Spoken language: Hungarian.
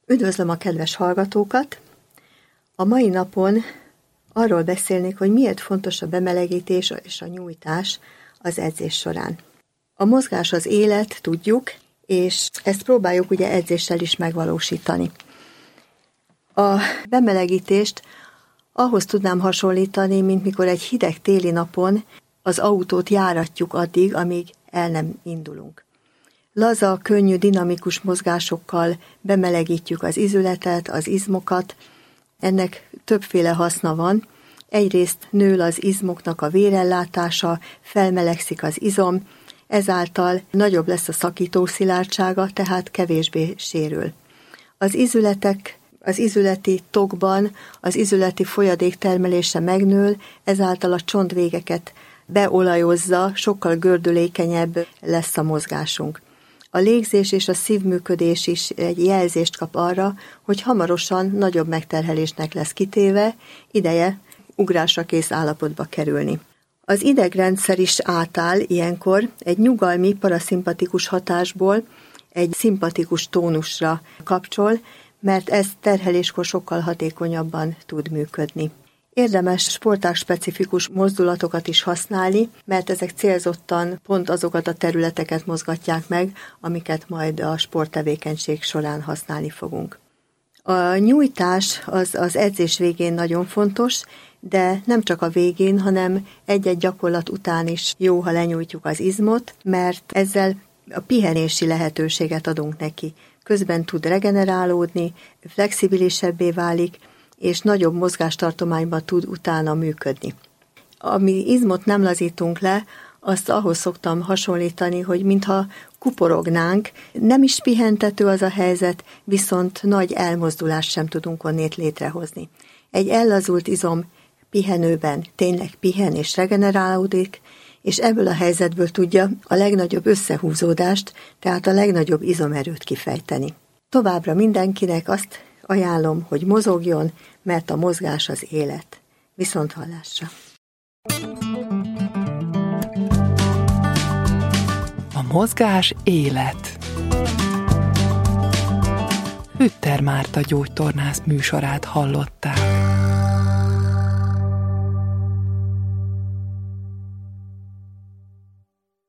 Üdvözlöm a kedves hallgatókat! A mai napon arról beszélnék, hogy miért fontos a bemelegítés és a nyújtás az edzés során. A mozgás az élet, tudjuk, és ezt próbáljuk ugye edzéssel is megvalósítani. A bemelegítést ahhoz tudnám hasonlítani, mint mikor egy hideg téli napon az autót járatjuk addig, amíg el nem indulunk. Laza, könnyű, dinamikus mozgásokkal bemelegítjük az izületet, az izmokat. Ennek többféle haszna van. Egyrészt nő az izmoknak a vérellátása, felmelegszik az izom, ezáltal nagyobb lesz a szakítószilárdsága, tehát kevésbé sérül. Az izületek, az izületi tokban az izületi folyadék termelése megnő, ezáltal a csontvégeket beolajozza, sokkal gördülékenyebb lesz a mozgásunk. A légzés és a szívműködés is egy jelzést kap arra, hogy hamarosan nagyobb megterhelésnek lesz kitéve, ideje ugrásra kész állapotba kerülni. Az idegrendszer is átáll ilyenkor egy nyugalmi, paraszimpatikus hatásból egy szimpatikus tónusra kapcsol, mert ez terheléskor sokkal hatékonyabban tud működni. Érdemes sportág-specifikus mozdulatokat is használni, mert ezek célzottan pont azokat a területeket mozgatják meg, amiket majd a sporttevékenység során használni fogunk. A nyújtás az edzés végén nagyon fontos, de nem csak a végén, hanem egy-egy gyakorlat után is jó, ha lenyújtjuk az izmot, mert ezzel a pihenési lehetőséget adunk neki. Közben tud regenerálódni, flexibilisebbé válik, és nagyobb mozgástartományban tud utána működni. Ami izmot nem lazítunk le, azt ahhoz szoktam hasonlítani, hogy mintha kuporognánk, nem is pihentető az a helyzet, viszont nagy elmozdulást sem tudunk onnét létrehozni. Egy ellazult izom pihenőben tényleg pihen és regenerálódik, és ebből a helyzetből tudja a legnagyobb összehúzódást, tehát a legnagyobb izomerőt kifejteni. Továbbra mindenkinek azt ajánlom, hogy mozogjon, mert a mozgás az élet. Viszonthallásra! A mozgás élet. Hütter Márta gyógytornász műsorát hallották.